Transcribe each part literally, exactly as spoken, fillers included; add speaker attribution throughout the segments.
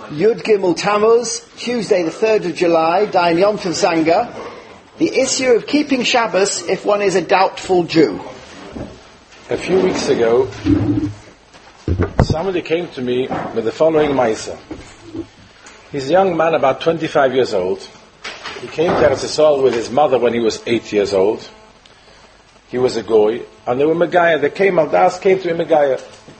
Speaker 1: Yud Gimel Tammuz, Tuesday the third of July, Dayan Yom Tov Zanga, the issue of keeping Shabbos if one is a doubtful Jew.
Speaker 2: A few weeks ago, somebody came to me with the following Maisa. He's a young man, about twenty-five years old. He came to Eretz Yisrael with his mother when he was eight years old. He was a goy, and they were Megaya. They came, Aldas came to him Megaya.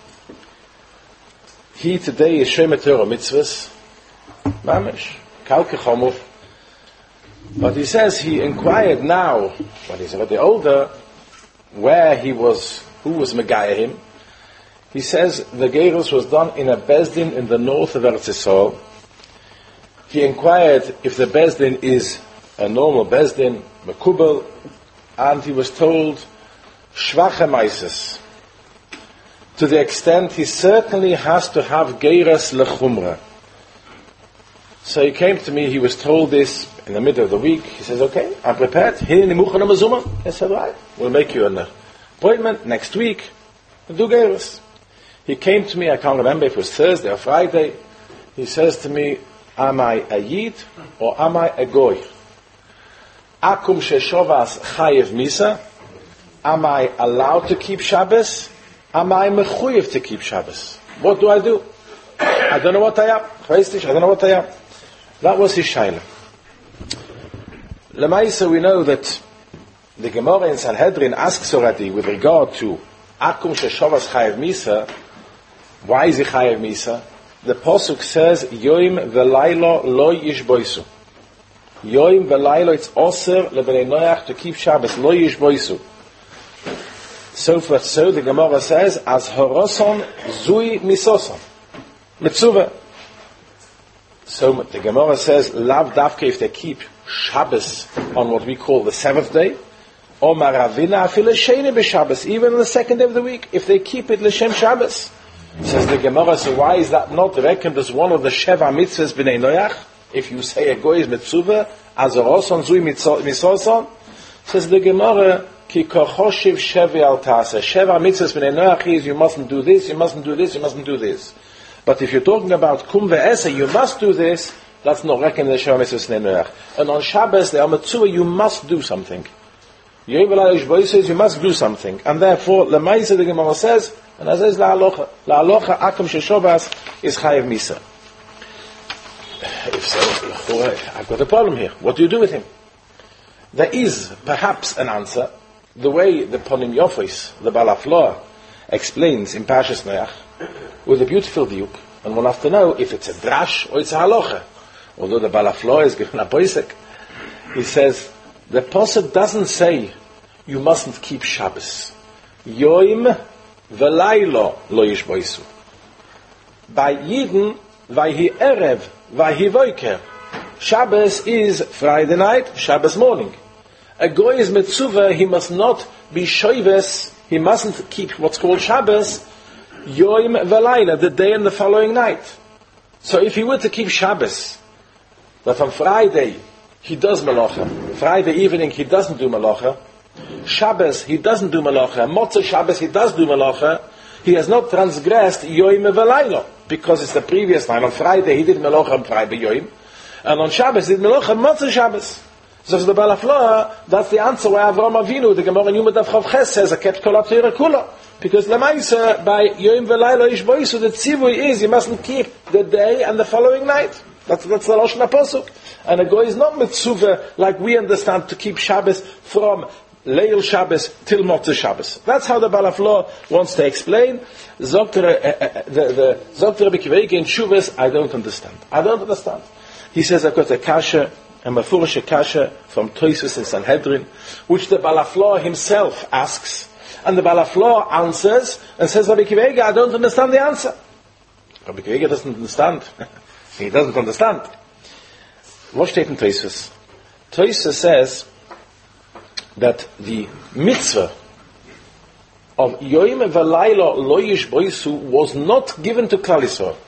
Speaker 2: He today is Shemei Torah mitzvahs, mamish, kalke chomov. But he says he inquired now, when he's already older, where he was, who was Megaya him. He says the Gerus was done in a Bezdin in the north of Eretz Yisrael. He inquired if the Bezdin is a normal Bezdin, Mekubal, and he was told, Shvache Maises. To the extent he certainly has to have Geiras Lechumra. So he came to me, he was told this in the middle of the week. He says, okay, I'm prepared. I said, right, we'll make you an appointment next week. We'll do Geiras. He came to me, I can't remember if it was Thursday or Friday. He says to me, am I a Yid or am I a Goy? Akum sheshovas chayev misa. Am I allowed to keep Shabbos? Am I mechuyev to keep Shabbos? What do I do? I don't know what I am. I don't know what I am. That was his shaila. Lemaisa, we know that the Gemara in Sanhedrin asks already with regard to Akum sheshovas chayev misa. Why is he chayev misa? The Pasuk says, Yoim v'laylo lo yishboisu. Yoim v'laylo, it's oser lebenei noach to keep Shabbos, lo yishboisu. So for so, the Gemara says, as horoson zui misoson. Mitzuvah. So the Gemara says, lav davke if they keep Shabbos on what we call the seventh day, or maravina afile sheni b'Shabbos, even on the second day of the week, if they keep it l'shem Shabbos. Says the Gemara, so why is that not reckoned as one of the Sheva mitzvahs b'nei noach? If you say a goy is mitzvah, as a roson zui misoson, says the Gemara, ki kochoshiv shevi al tasa. Sheva mitzvahs b'nei noach is you mustn't do this, you mustn't do this, you mustn't do this. But if you're talking about kum ve'esa, you must do this, that's not reckoned as Sheva mitzvahs b'nei noach. And on Shabbos, the mitzvah, you must do something. Yoim says you must do something. And therefore, Lemaisa the Gemara says, and as is la'alocha. La'alocha akum sheshovas is chayev misa. If so, I've got a problem here. What do you do with him? There is perhaps an answer. The way the Ponim Yofis, the Balafloa, explains in Parshas Noach, with a beautiful diuk, and one have to know if it's a drash or it's a halacha. Although the Balafloa is given a poisek, he says, the Pasuk doesn't say you mustn't keep Shabbos. Yoim v'laylo lo yishboisu. By Yidden, vayhi erev, vayhi voiker. Shabbos is Friday night, Shabbos morning. A goy is mitzuvah, he must not be shoyves, he mustn't keep what's called Shabbos, Yoim v'layla, the day and the following night. So if he were to keep Shabbos, that on Friday he does malacha, Friday evening he doesn't do malacha, Shabbos he doesn't do malacha, Motzei Shabbos he does do malacha, he has not transgressed Yoim v'laylo, because it's the previous time. On Friday he did malacha on Friday Yoim, and on Shabbos he did malacha on Motzei Shabbos. So the Balafloa, that's the answer why Avraham Avinu, the Gemara Yuma Daf Chav Ches says, a ket kol ha-Torah kula. Because Lemaisa, by Yoim v'laylo yishboisu, the tzivui is, you mustn't keep the day and the following night. That's, that's the Lashon HaPosuk. And a goy is not mitzuvah, like we understand, to keep Shabbos from Leil Shabbos till Motzei Shabbos. That's how the Balafloa wants to explain. Zokter, uh, uh, the, the, Zokter Rabbi Akiva Eiger in Shuvas, I don't understand. I don't understand. He says, I've got a kasha, a mafurish kasha from Toisus in Sanhedrin, which the Balafloa himself asks. And the Balafloa answers, and says, Rabbi Akiva Eiger, I don't understand the answer. Rabbi Akiva Eiger doesn't understand. He doesn't understand. What steht in Toisus? Toisus says that the mitzvah of Yoim v'laylo lo yishboisu was not given to Klal Yisrael.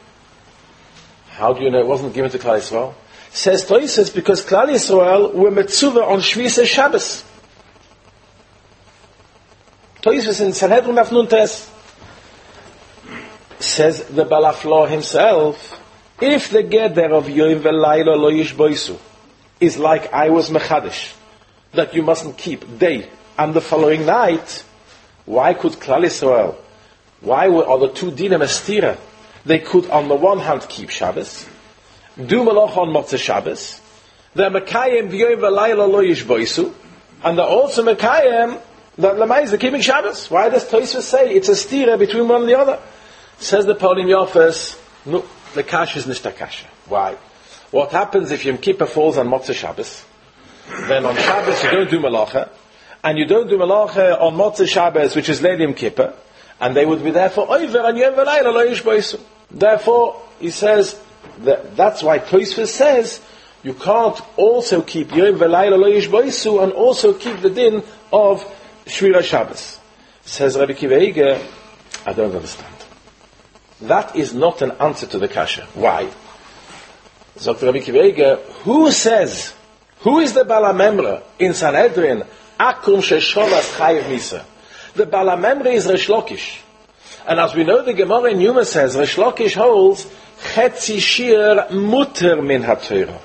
Speaker 2: How do you know it wasn't given to Klal Yisrael? Says Toisus, because Klal Yisrael were mitzvah on Shvisei Shabbos. Toisus in Sanhedrin Daf Nun Tes says the Balafloa himself, If the geder of Yom Velayla Lo Yishboisu is like I was Mechadish, that you mustn't keep day and the following night, why could Klal Yisrael, why were, are the two dinim estira? They could on the one hand keep Shabbos, do Malach on Motzei Shabbos, they're Mekayim Yom Velayla Lo Yishboisu, and they're also Mekayim that Lamais, they're keeping Shabbos. Why does Tosfos say it's a stira between one and the other? Says the Polim Yofes, no, the kash is nicht a kasha. Why? What happens if Yom Kippur falls on Motzei Shabbos? Then on Shabbos you don't do Malacha, and you don't do Malacha on Motzei Shabbos, which is Leil Yom Kippur, and they would be therefore over and Yom Velayla Lo Yishboisu. Therefore, he says, that that's why Tosfos says, you can't also keep Yom Velayla Lo Yishboisu and also keep the din of Shmira Shabbos. Says Rabbi Akiva Eiger, I don't understand. That is not an answer to the kasha. Why? So Rabbi Akiva Eiger, who says, who is the Bala Memra in Sanhedrin? Akum shesholas chayiv misa. The Bala Memra is Resh Lakish. And as we know, the Gemara in Yuma says, Resh Lakish holds, Chetzi shir muter min ha-Torah.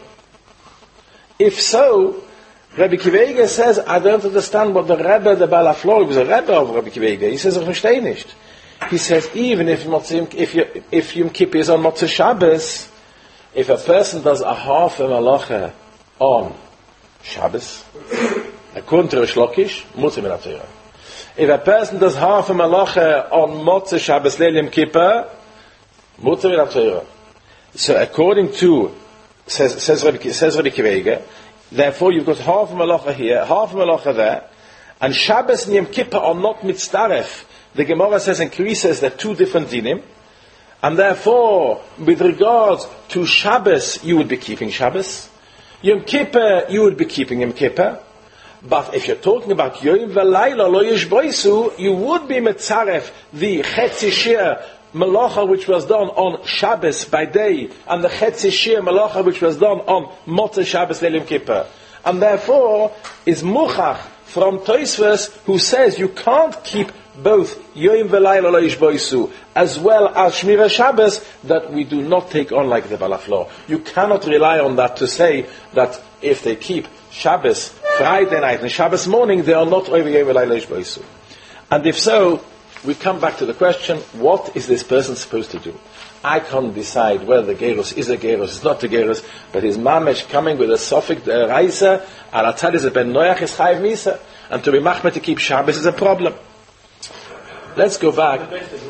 Speaker 2: If so, Rabbi Akiva Eiger says, I don't understand what the Rebbe, the Baal HaFlor, was a Rebbe of Rabbi Akiva Eiger. He says, ich verstehe nicht. He says, even if if you, if Yom Kippur is on Motzei Shabbos, if a person does a half a malacha on Shabbos, according to Resh Lakish, muter min ha-Torah. If a person does half a malacha on Motzei Shabbos, Leil Yom Kippur, muter min ha-Torah. So according to, says, says Rabbi, says Rabbi Akiva Eiger, therefore you've got half a malacha here, half a malacha there, and Shabbos and Yom Kippur are not mitzdaref. The Gemara says and Kri says they're two different dinim, and therefore, with regards to Shabbos, you would be keeping Shabbos. Yom Kippur, you would be keeping Yom Kippur. But if you're talking about Yom Velayla Lo Yishboisu, you would be mitzaref the Chetzi Shir Malacha which was done on Shabbos by day, and the Chetzi Shir Malacha which was done on Motzei Shabbos Leil Yom Kippur. And therefore, is Muchach from Tosfos who says you can't keep both Yom Velayla Lo Yishboisu as well as Shmira Shabbos, that we do not take on like the Baal HaFlor. You cannot rely on that to say that if they keep Shabbos Friday night and Shabbos morning, they are not over Yom Velayla Lo Yishboisu. And if so, we come back to the question, what is this person supposed to do? I can't decide whether the Gerus is a Gerus, it's not a Gerus, but his mamesh coming with a Sofik uh, Reisa, Alatzad is a Ben Noach is Chayiv Misa, and to be machmet to keep Shabbos is a problem. Let's go back.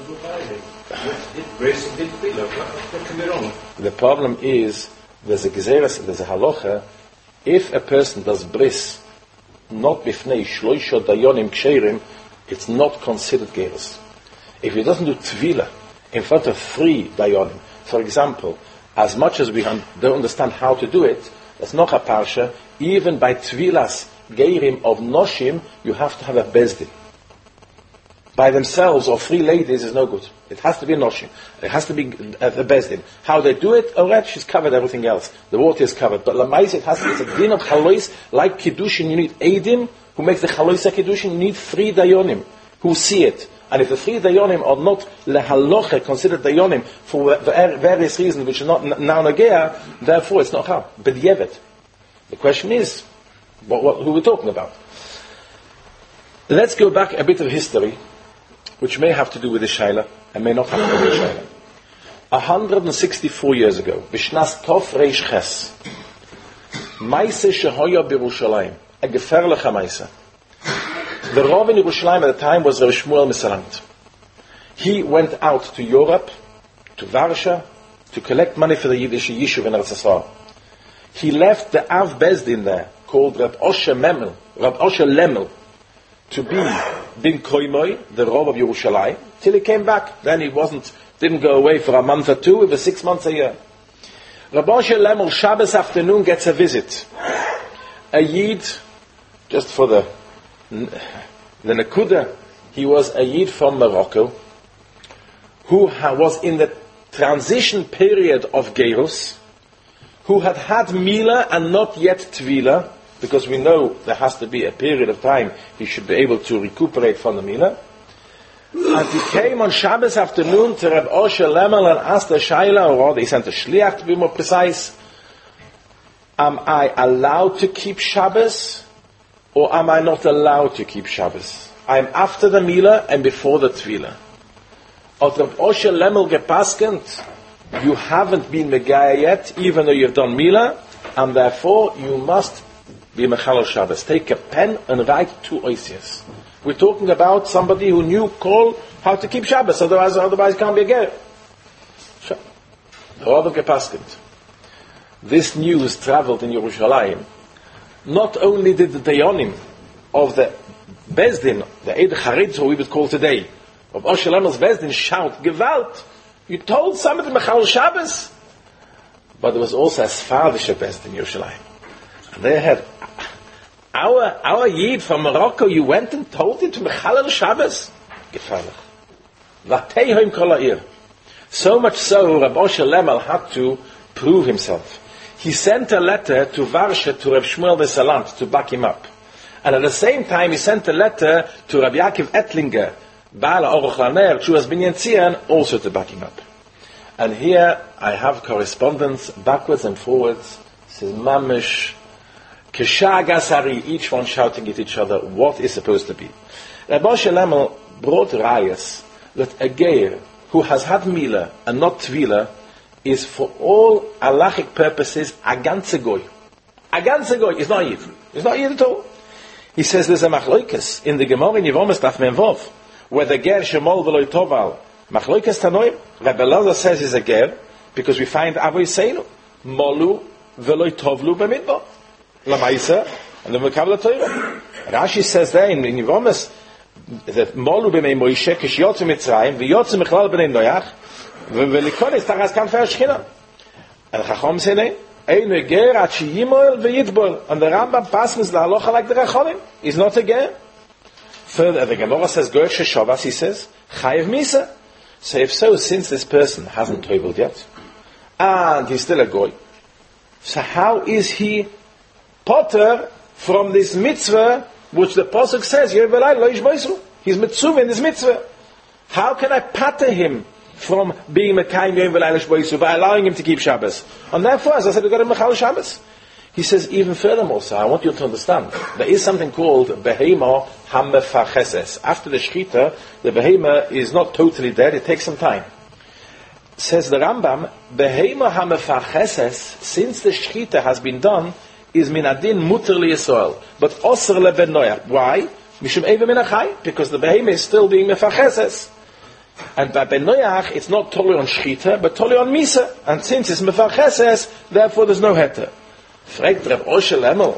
Speaker 2: The problem is, there's a Gezeres, there's a halacha, if a person does bris, not bifnei shloisha dayonim ksherim, it's not considered gerus. If he doesn't do tvila in front of three dayonim, for example, as much as we un- don't understand how to do it, that's not a parsha, even by tvilas geirim of noshim, you have to have a bezdin. By themselves or three ladies is no good. It has to be noshim. It has to be uh, the bezdin. How they do it, alright, she's covered everything else. The water is covered. But lamais, it has to be, it's a din of chalois, like kiddushin, you need eidim, who makes the chalois kiddushin, you need three dayonim, who see it. And if the three dayonim are not lehaloche, considered dayonim, for various reasons which are not now nagea, therefore it's not how. But yevet. The question is, what, what, who are we talking about? Let's go back a bit of history, which may have to do with the Shaila, and may not have to do with the Shaila. one hundred sixty-four years ago, Bishnas Tov Reish Ches, Maise Shehoya B'Yerushalayim, a gefährlicher Maise. The Rav in Yerushalayim at the time was Rav Shmuel Misrant. He went out to Europe, to Varsha, to collect money for the Yiddish Yishuv in Eretz Yisrael. He left the Av Bezdin there, called Rab Osher Memel, Rab Osher Lemel, to be Bin Koimoy, the Rav of Yerushalayim, till he came back. Then he wasn't, didn't go away for a month or two, it was six months a year. Rab Osher Lemel, Shabbos afternoon, gets a visit. A Yid, just for the, the Nakuda, he was a Yid from Morocco, who ha- was in the transition period of Gerus, who had had Mila and not yet Tvila, because we know there has to be a period of time he should be able to recuperate from the Mila. And he came on Shabbos afternoon to Reb Osher Lemel and asked the Shaila, or rather he sent a shliach to be more precise, am I allowed to keep Shabbos, or am I not allowed to keep Shabbos? I am after the Mila and before the Tvila. Of Reb Osher Lemel gepaskent, you haven't been Megaya yet, even though you've done Mila, and therefore you must be Mechalel Shabbos. Take a pen and write two oisias. We're talking about somebody who knew call how to keep Shabbos, otherwise otherwise can't be a ger. This news traveled in Yerushalayim. Not only did the Dayanim of the Bezdin, the Eid Charid, what we would call today, of Osher Lemel's Bezdin, shout, Gewalt, you told somebody Mechalel Shabbos. But there was also a Sfardische Bezdin in Yerushalayim. And they had Our our Yid from Morocco, you went and told him to Mechalel Shabbos? Gefährlich. Vateihim kol ha'ir. So much so, Reb Osher Lemel had to prove himself. He sent a letter to Varsha to Reb Shmuel de Salant to back him up. And at the same time, he sent a letter to Reb Yaakov Ettlinger, Baal Aruch Laner, Chuas Binyan Tzion, also to back him up. And here I have correspondence backwards and forwards. This is mamish. Keshagasari, each one shouting at each other what is supposed to be. Reb Osher Lemel brought rayas that a geir who has had mila and not tvila is for all halachic purposes a ganze goy. A ganze goy is not yid. It's not yid at all. He says there's a machloikas in the Gemara in Yevomes Daf Menvov where the ger shemol v'loy toval machloikas tanoim. Reb Elazar says he's a ger because we find Avoy Seinu molu v'loy tovlu b'midbar. Lamaisa, and the Mekabel Torah. Rashi says there in, in Yevomes that Molu b'mei Moshe k'shiyotzu Mitzrayim v'yotzu Mechlal b'nei Noach v'likonis tachas kanfei Shechina. And Chacham say no, ein ger at sheyimol v'yitbol. And the Rambam passes the halacha like the Rachonim. He's not a ger. Further, the Gemara says Goy Sheshavas. He says Chayev Misa. So if so, since this person hasn't toiveled yet, and he's still a goy, so how is he Potter from this mitzvah, which the Pasuk says, he's mitzvah in this mitzvah. How can I patter him from being Mekayim Yom V'Layla Shboisu by allowing him to keep Shabbos? And therefore, as I said, we've got him Mechal Shabbos. He says, even furthermore, sir, I want you to understand, there is something called Behema HaMefacheses. After the Shechita, the Behema is not totally dead, it takes some time. Says the Rambam, Behema HaMefacheses, since the Shechita has been done, is minadin muter li Yisrael, but osir leben noach. Why? Mishum eva min achai, because the behemoth is still being mefacheses. And by ben noach, it's not totally on shchita, but totally on misa. And since it's mefacheses, therefore there's no heter. Fragt Reb Osher Lemel,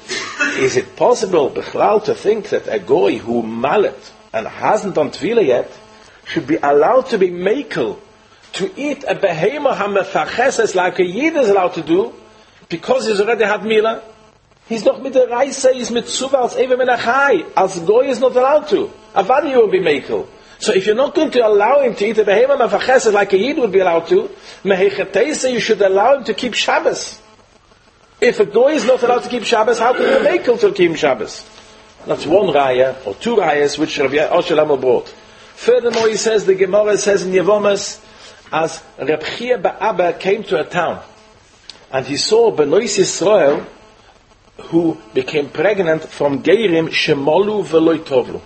Speaker 2: is it possible, bechlal, to think that a goy who malet and hasn't done tvila yet should be allowed to be makel to eat a behemoth hamefacheses like a yid is allowed to do? Because he's already had Mila, he's not with the Reise, he's with Tzuva als Eva Menachai. As Goy is not allowed to. Avadi will be Mekel. So if you're not going to allow him to eat a Behema Mefacheses like a Yid would be allowed to, Mehechetese, you should allow him to keep Shabbos. If a Goy is not allowed to keep Shabbos, how can you Mekel to keep Shabbos? That's one Raya, or two Rayas, which Rabbi Osher Lemel brought. Furthermore, he says, the Gemara says in Yevomes, as Reb Chia Ba'aba came to a town, and he saw Benois Yisrael who became pregnant from Geirim Shemolu Veloy Tovlu.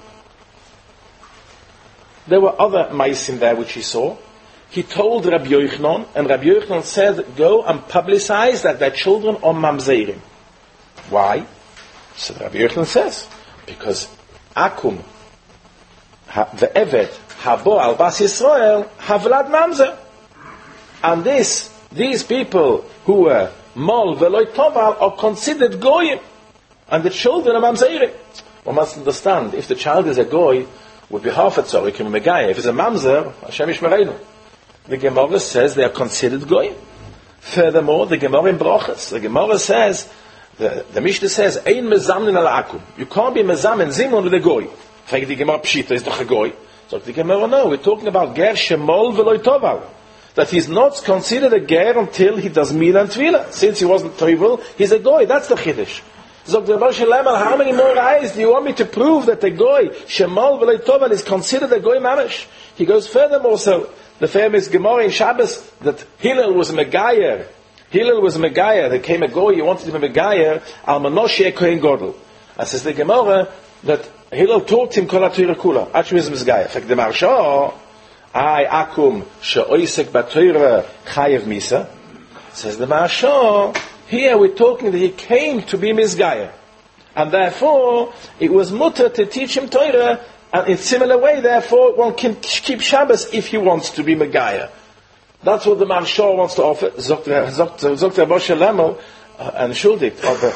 Speaker 2: There were other mice in there which he saw. He told Rabbi Yochanan, and Rabbi Yochanan said, go and publicize that their children are Mamzerim. Why? So Rabbi Yochanan says, because Akum, the Eved, Habo al Bas Yisrael, Havlad Mamzer. And this, these people who were Mol Veloy Toval are considered Goyim. And the children are Mamzerim. One must understand, if the child is a Goy, would be half a tzorah, can be Megayah. If it's a Mamzer, Hashem Yishmereinu. The Gemara says they are considered Goyim. Furthermore, the Gemara in Brochus, the Gemara says, the, the Mishnah says, Ein mezamin al akum. You can't be mezamin zimun with a Goy. Frag the Gemara Pshita, is doch a Goy. So the Gemara, no, we're talking about Ger Shemol Veloy Toval. That he's not considered a ger until he does Mila and Tvila. Since he wasn't Toivel, he's a Goy. That's the Chiddush. Zog the Rebbe Shalem, how many more eyes do you want me to prove that the goy, Shemal v'loi toval, is considered a goy mamish? He goes furthermore, so the famous Gemara in Shabbos, that Hillel was a Megayer. Hillel was a Megayer. There came a goy, he wanted to be a Megayer, al Manosheh Kohen Godel. And says the Gemara, that Hillel taught him Kol HaTorah Kula, Achim is Megayer. In fact, the Marsha, I akum she'oisek b'Torah chayev misa. Says the Marsha, here we're talking that he came to be Mizgaya. And therefore, it was mutter to teach him Torah, and in similar way, therefore, one can keep Shabbos if he wants to be Megaya. That's what the Marsha wants to offer. Zokter Moshe Lemo, and Schuldig,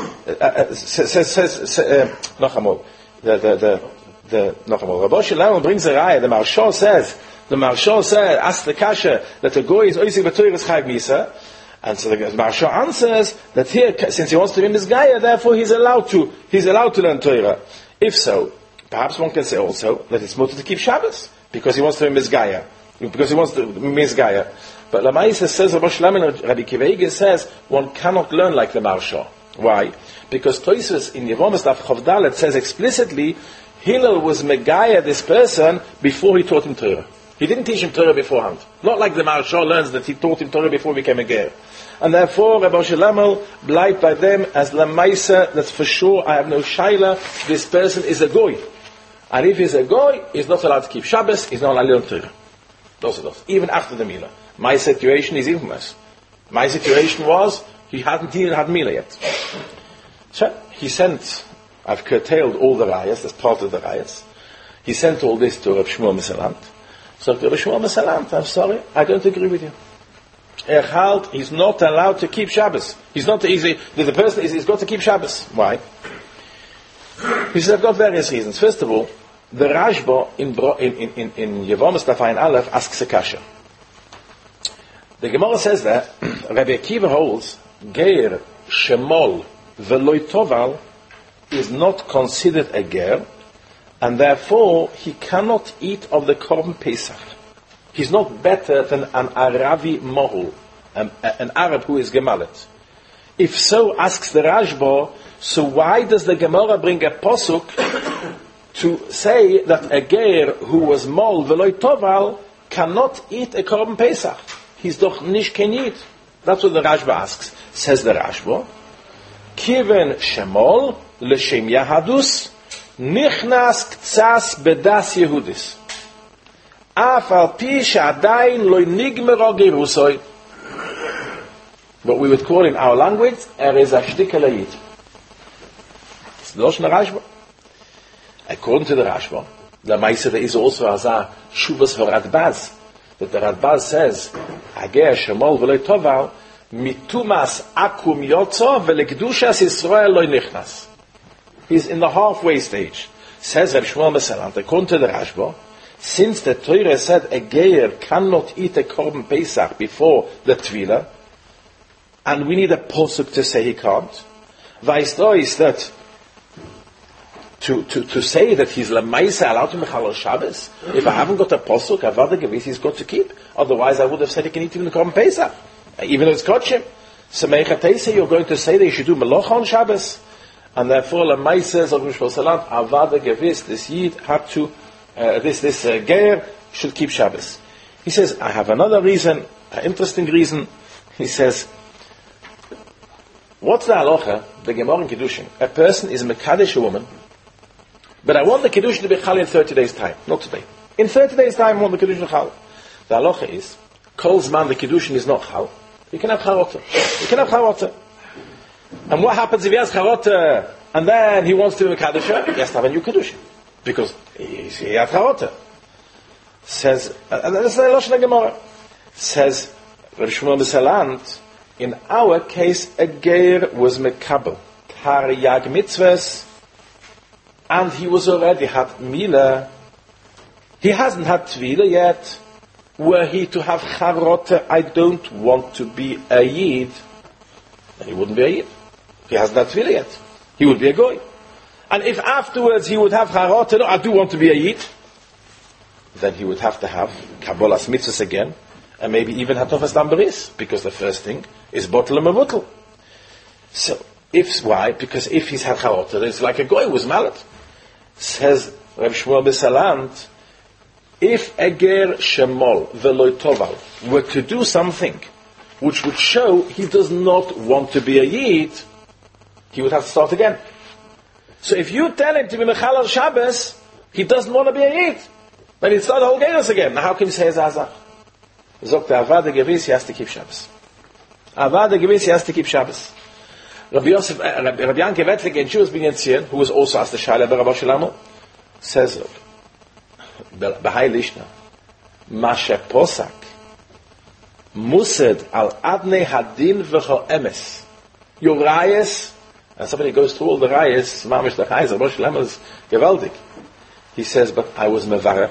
Speaker 2: says, says, uh, Nachamol, the, the, the, the, Nachamol. Moshe Lemo brings a raya, the Marsha says, the Marsha said, ask the Kasha, that the Goy is Oisik B'Torah is Chayev Misa. And so the Marsha answers that here, since he wants to be Mizgaya, therefore he's allowed to, he's allowed to learn Torah. If so, perhaps one can say also that it's mutter to keep Shabbos, because he wants to be Mizgaya. Because he wants to be Mizgaya. But Lamaisa says, Rabbi Shlomo Rabbi Akiva Eiger says, one cannot learn like the Marsha. Why? Because Tosfos in Yevamos Daf Chof Dalet says explicitly, Hillel was Megaya this person before he taught him Torah. He didn't teach him Torah beforehand. Not like the Marsha learns that he taught him Torah before he became a ger. And therefore, Rabbi Shalom bleibt by them as Lamaisa, that's for sure, I have no shaila, this person is a goy. And if he's a goy, he's not allowed to keep Shabbos, he's not allowed to learn Torah. Those are those. Even after the Mila. My situation is even worse. My situation was, he hadn't even had Mila yet. So, he sent, I've curtailed all the rayas, that's part of the rayas. He sent all this to Rav Shmuel Mesalant. So, Rav Shmuel Mesalant, I'm sorry, I don't agree with you. Echalt, he's not allowed to keep Shabbos. He's not easy. The person is, he's got to keep Shabbos. Why? He says, I've got various reasons. First of all, the Rashba in in in in Yevamos Daf Ayin Aleph asks a kasha. The Gemara says that Rabbi Akiva holds Geir Shemol Veloi Toval is not considered a ger, and therefore he cannot eat of the Korban Pesach. He's not better than an Aravi Mohul, an, an Arab who is Gemalet. If so, asks the Rashba, so why does the Gemara bring a posuk to say that a ger who was Mol Veloi Toval cannot eat a Korban Pesach? He's doch nish kenit. That's what the Rashba asks. Says the Rashba, Kiven Shemol L'Shem Yahadus Nichnas Ktsas Bedas Yehudis. What we would call in our language, er is a shtikel. It's the Lashon Rashba. According to the Rashba, the Maisa there is also as a shuvas for Radbaz, that the Radbaz says, Ageh Shemol v'loi toval mitumas akum yotzo v'lekdushas Yisrael loy nichnas. He's in the halfway stage. Says Reb Shmuel Mesalant, according to the Rashba, since the Torah said a geir cannot eat a Korban Pesach before the Tvila, and we need a posuk to say he can't, Vaisdo is that to, to, to say that he's Lamaisa allowed to Mechal Shabbos, if I haven't got a posuk, Avada Gevis he's got to keep, otherwise I would have said he can eat even the Korban Pesach, even though it's Kodshim. So Meichatese, you're going to say that you should do Melocha on Shabbos, and therefore Lamaisa, Zog Mishpal Salant, Avada Gevis, this Yid had to Uh, this this uh, Geir should keep Shabbos. He says, I have another reason, an interesting reason. He says, what's the halacha, the Gemara in Kiddushin? A person is a Mekadesh woman, but I want the Kiddushin to be Chal in thirty days' time, not today. In thirty days' time, I want the Kiddushin Chal. The halacha is, Kol Zman the Kiddushin is not Chal. You can have Charota. You can have Charota. And what happens if he has Charota, and then he wants to be Mekadesh? He has to have a new Kiddushin. Because he had Charota. Says, and this is the Lashon Gemara. Says, Rav Shmuel Mesalant, in our case, a Geir was Mekabel, Taryag Mitzvahs, and he was already had Mila. He hasn't had Tvila yet. Were he to have Charota, I don't want to be a Yid, then he wouldn't be a Yid. He hasn't had Tvila yet. He would be a Goy. And if afterwards he would have Charot, no, I do want to be a Yid, then he would have to have Kabbalas Mitzvahs again, and maybe even Hatofas Lambaris, because the first thing is Botel and Mavutel. So, If, why? Because if he's had chaota, it's like a goy who was malad. Says Reb Shmuel Bisalant, if a ger shemol veloy toval were to do something which would show he does not want to be a yid, he would have to start again. So if you tell him to be mechal al Shabbos, he doesn't want to be a yid, then he'd start the whole gerus again. Now how can you say Zazach? Zok the Avada Gevis, he has to keep Shabbos. Avada Gevis, he has to keep Shabbos. Rabbi Yosef, uh, Rabbi Yanke Vetlik in Jews being Tzien, who was also asked the Shaila by Rabbi Shlomo, says, B'hai Lishna, Mashe Posak, Mused al Adnei Hadin v'cho Emes. Your rayas, and somebody goes through all the rayas, Mamish the Chayzer, Rabbi Shlomo is gewaldig. He says, but I was mevarer,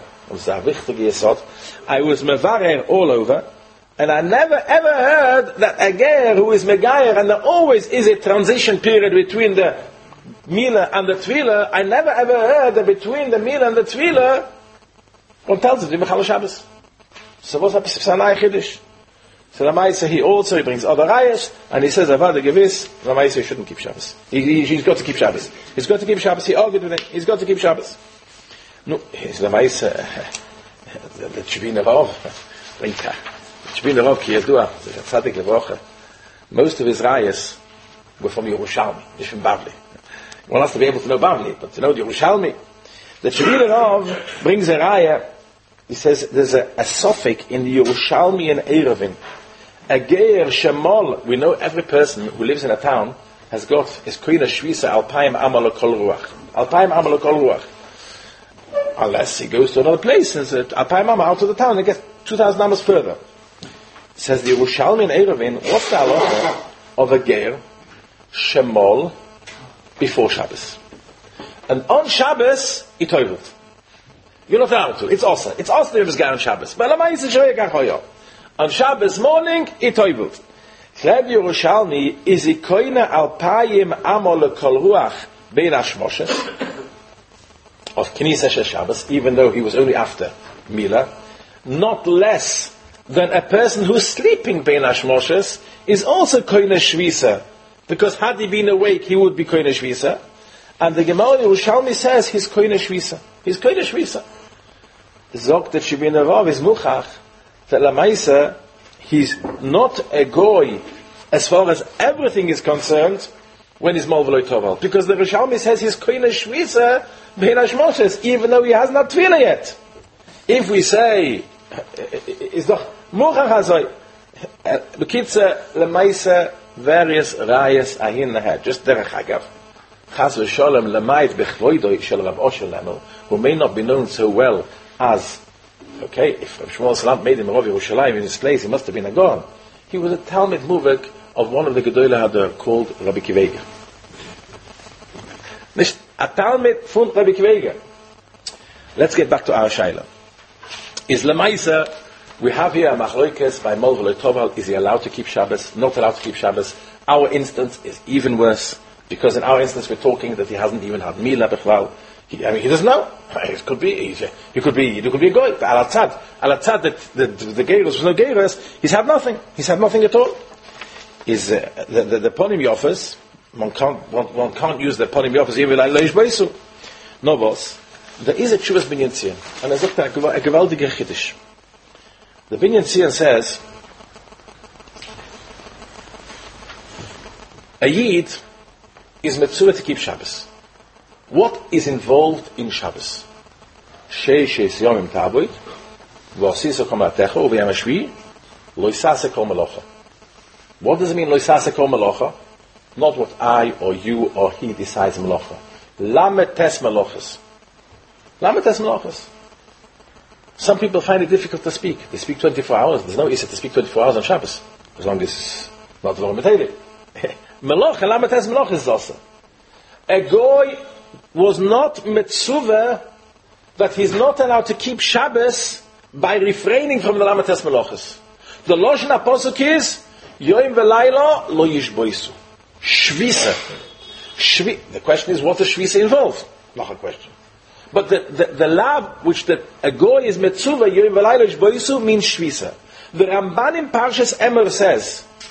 Speaker 2: I was mevarer all over, and I never ever heard that a ger who is megayer, and there always is a transition period between the Mila and the Tvila, I never ever heard that between the Mila and the Tvila, one tells it, Mechal Shabbos. So what's up, Sanai Chiddush? So Lamaisa, he also, he brings other rayas, and he says, Avada Gevis, Lamaisa, he shouldn't keep Shabbos. He, he, he's got to keep Shabbos. He's got to keep Shabbos. He argued with him. He's got to keep Shabbos. No, he's Lamaisa, the Tshuvin Rav, Rinka. Tshuvin Rav, ki yadua, Tzadik Levrocha. Most of his rayas were from Yerushalmi, not from Bavli. One has to be able to know Bavli, but to know the Yerushalmi. The Tshuvin Rav brings a raya. He says there's a, a suffix in the Yerushalmi and Erevin. A ger shemol. We know every person who lives in a town has got his koina shvisa alpaim amal kol ruach. Alpaim amal kol ruach. Unless he goes to another place and says alpaim amal out of the town and gets two thousand amas further. It says the Yerushalmi and Erevin. What's the halacha of a ger shemol before Shabbos? And on Shabbos he toivelt. You're not allowed to. It's also. It's also if it's on Shabbos. But on Shabbos morning, it toivelt. Chlev Yerushalmi is ikoina alpayim amol kol ruach bein hashmoshes of Knesset Shabbos, even though he was only after Mila, not less than a person who's sleeping bein hashmoshes is also koina shvisa, because had he been awake, he would be koina shvisa. And the Gemara Yerushalmi says he's koina shvisa. He's koina shvisa. Zok the Tshuvin Rav is muchach that Lamaisa he's not a goy as far as everything is concerned when he's Molveloi Toval, because the Yerushalmi says he's koina shvisa bein hashmoshes, even though he has not tvila yet. If we say is doch muchach hazoi bekitza Lamaisa various rayas ahin ahead, just derech hagav. Chas v'sholem l'mayit b'chvoidoi shel Rav Osher Lemel, who may not be known so well as, okay, if Rav Shmuel Salant made him a Rav Yerushalayim in his place, he must have been a Gaon. He was a Talmid Muvek of one of the Gedolei Hadar called Rabbi Kivega. Nicht a Talmid von Rabbi Kivega. Let's get back to our Shaila. Is Lemaisa, we have here a Machloikes by Molveloi Toval, is he allowed to keep Shabbos, not allowed to keep Shabbos? Our instance is even worse. Because in our instance, we're talking that he hasn't even had Mila Bechlal. He, I mean, he doesn't know. It could be, he could be, he could be a goy. Al-Atzad, Al-Atzad, the, the, the Geiros was no Geiros. He's had nothing. He's had nothing at all. Is uh, the, the, the Ponim Yofas, one can't, one, one can't use the Ponim Yofas even like Leish Beisu. No, boss. There is a Chuvas Binyan Tzion. And there's a gewaldige Chiddush. The Binyan Tzion says, a Yid is mitzvah to keep Shabbos. What is involved in Shabbos? Shei sheis yomim ta'avoid, v'osisa kol malatecha, u'v'yam hashvi, lo yisase kol malacha. What does it mean, lo yisase kol malacha? Not what I or you or he decides malacha. Lamet tes malachas. Lamet tes malachas. Some people find it difficult to speak. They speak twenty-four hours. There's no issue to speak twenty-four hours on Shabbos, as long as it's not the Metele. Melocha, lamates melocha is also. A goy was not mitzuvah that he's not allowed to keep Shabbos by refraining from the lamates melochas. The Lashon HaPosuk is Yoim v'layla lo yishboisu. Shvisa. Shvi. The question is, what does shvisa involve? Not a question. But the the, the lav which the a goy is mitzuvah Yoim v'layla yishboisu means shvisa. The Ramban in Parshas Emer says,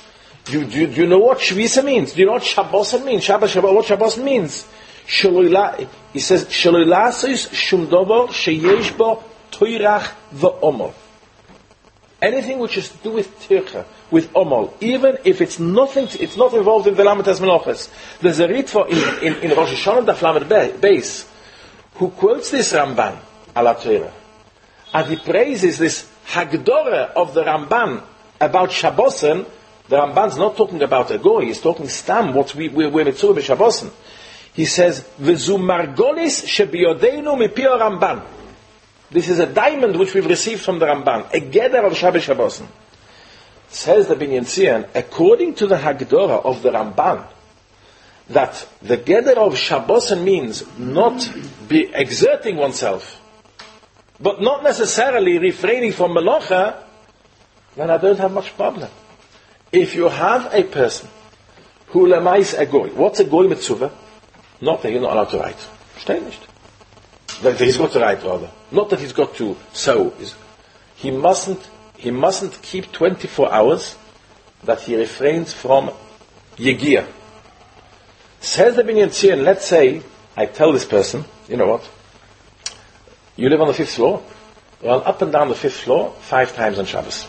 Speaker 2: Do you, do, you, do you know what Shvisa means? Do you know what Shabbosan means? Shabbos, Shabbat, what Shabbosan means? Shaloila, he says, Shaloilasis shumdover sheyesh bo toirach v'omol. Anything which is to do with tircha, with omol, even if it's nothing, to, it's not involved in the Lamed Meloches. There's a Ritva in, in, in Rosh Hashanah Daf Lamed Beis, who quotes this Ramban, ala Torah, and he praises this Hagdorah of the Ramban about Shabbosen. The Ramban's not talking about a goy, he's talking stam, what we, we, we're mitzvah b'Shabbosen. He says, V'zu margolis shebiyodeinu mipio Ramban. This is a diamond which we've received from the Ramban, a gather of Shabbos Shabbosen. Says the Binyan Tzion, according to the Hagdorah of the Ramban, that the gather of Shabbosen means not be exerting oneself, but not necessarily refraining from melacha, then I don't have much problem. If you have a person who lemais a goy, what's a goy mitzvah? Not that he's not allowed to write. Steht nicht. That he's got to write rather. Not that he's got to sew. He mustn't, he mustn't keep twenty-four hours that he refrains from yegia. Says the Binyan Tzion, let's say, I tell this person, you know what? You live on the fifth floor. Run up and down the fifth floor five times on Shabbos.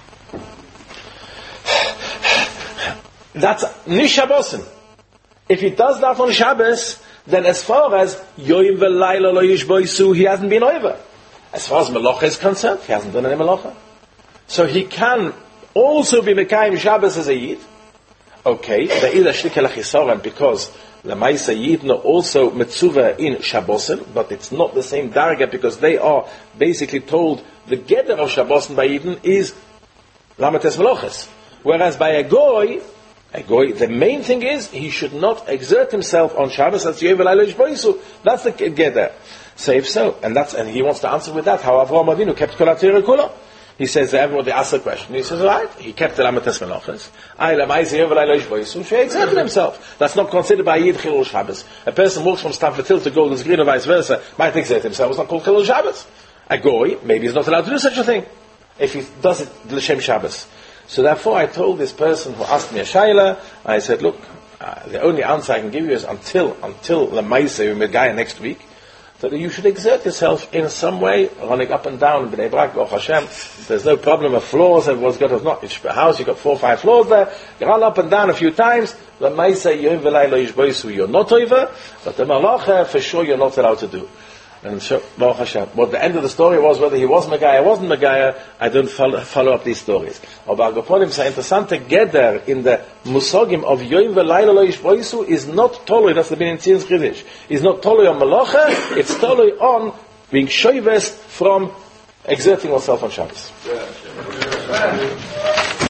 Speaker 2: That's Nishabosen. If he does that on Shabbos, then as far as Yoim V'Layla Lo Yishboisu, he hasn't been over. As far as Melacha is concerned, he hasn't done any Melacha. So he can also be Mekayim Shabbos as a Yid. Okay, there is a Shlikel HaChisoran because the Maisa Yidno also Metzuva in Shabbosen, but it's not the same Darga because they are basically told the Geder of Shabbosen by Yidden is Lamates Meloches. Whereas by a Goy, a Goy, the main thing is he should not exert himself on Shabbos. That's That's the Geder. So if so, and that's and he wants to answer with that. How Avraham Avinu kept Kol HaTorah Kula. He says everyone they ask the question. He says, right, he kept the Lamates Meloches. I lamaise Yovel Lo Yishboisu. She exerted himself. That's not considered by Yid Chilul Shabbos. A person walks from Stamford Hill to Golden's Green or vice versa. Might exert himself. It's not called Chilul Shabbos. A Goy maybe is not allowed to do such a thing if he does it L'Shem Shabbos. So therefore I told this person who asked me a shayla, I said, look, uh, the only answer I can give you is until until the Maisa Megaya next week, that you should exert yourself in some way, running up and down in Bnei Brak, Baruch Hashem. There's no problem of floors, everyone's got a not each house, you've got four or five floors there, you run up and down a few times, the Maisa Yom V'Lay Lo Yishboisu, you're not over, but the Malacha, for sure you're not allowed to do. And so, Baruch Hashem. What the end of the story was, whether he was Megaya or wasn't Megaya, I don't follow, follow up these stories. Aber Agaponim, so interessante Geder in the Musogim of Yoim V'Layla Lo Yishboisu is not toloi, that's the Binyan Tzion's Chiddush. It's not toloi on Melacha, it's toloi on being shoyves from exerting oneself on Shabbos.